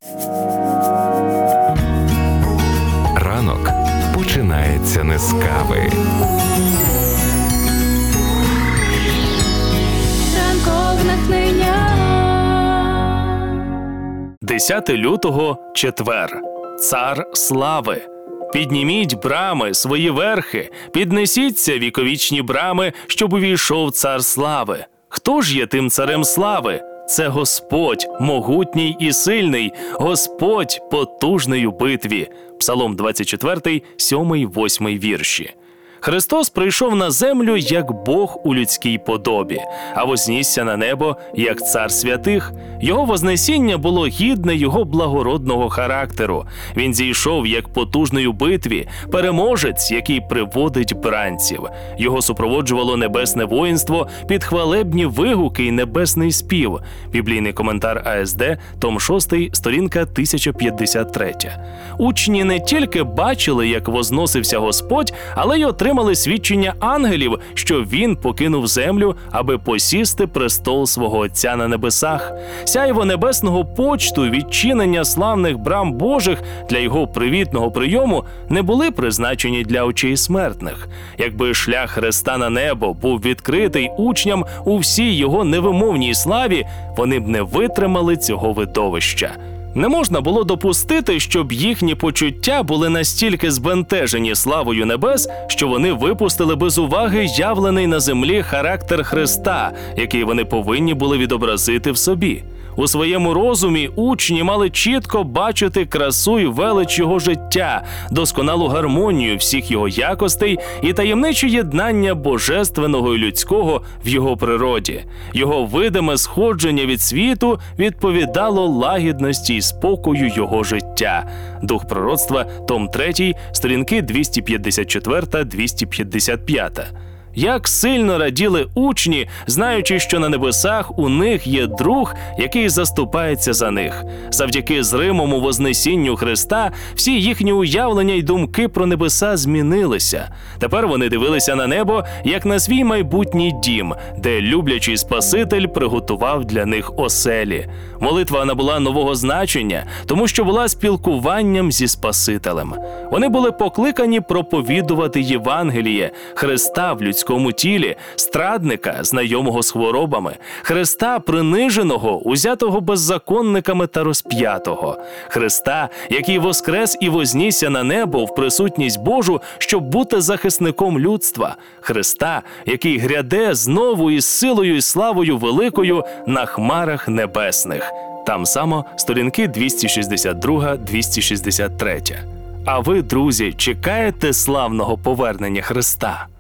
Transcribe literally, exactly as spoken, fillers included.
Ранок починається не з кави. Ранкове натхнення. десяте лютого, четвер. Цар слави. Підніміть брами, свої верхи, піднесіться віковічні брами, щоб увійшов цар слави. Хто ж є тим царем слави? Це Господь, могутній і сильний, Господь, потужний у битві. Псалом двадцять четвертий, сьомий, восьмий вірші. Христос прийшов на землю як Бог у людській подобі, а вознісся на небо як цар святих. Його вознесіння було гідне його благородного характеру. Він зійшов як потужний у битві, переможець, який приводить бранців. Його супроводжувало небесне воїнство під хвалебні вигуки й небесний спів. Біблійний коментар А С Д, том шостий, сторінка тисяча п'ятдесят три. Учні не тільки бачили, як возносився Господь, але й отримали свідчення ангелів, що він покинув землю, аби посісти престол свого Отця на небесах. Сяйво небесного почту, відчинення славних брам Божих для його привітного прийому не були призначені для очей смертних. Якби шлях Христа на небо був відкритий учням у всій його невимовній славі, вони б не витримали цього видовища. Не можна було допустити, щоб їхні почуття були настільки збентежені славою небес, що вони випустили без уваги явлений на землі характер Христа, який вони повинні були відобразити в собі. У своєму розумі учні мали чітко бачити красу і велич його життя, досконалу гармонію всіх його якостей і таємниче єднання божественного і людського в його природі. Його видиме сходження від світу відповідало лагідності і спокою його життя. Дух пророцтва, том третій, сторінки двісті п'ятдесят чотири - двісті п'ятдесят п'ять. Як сильно раділи учні, знаючи, що на небесах у них є друг, який заступається за них. Завдяки зримому вознесінню Христа всі їхні уявлення й думки про небеса змінилися. Тепер вони дивилися на небо, як на свій майбутній дім, де люблячий Спаситель приготував для них оселі. Молитва набула нового значення, тому що була спілкуванням зі Спасителем. Вони були покликані проповідувати Євангеліє, Христа в людському тілі, страдника, знайомого з хворобами, Христа приниженого, узятого беззаконниками та розп'ятого, Христа, який воскрес і вознісся на небо в присутність Божу, щоб бути захисником людства, Христа, який гряде знову із силою і славою великою на хмарах небесних. Там само сторінки двісті шістдесят два - двісті шістдесят три. А ви, друзі, чекаєте славного повернення Христа?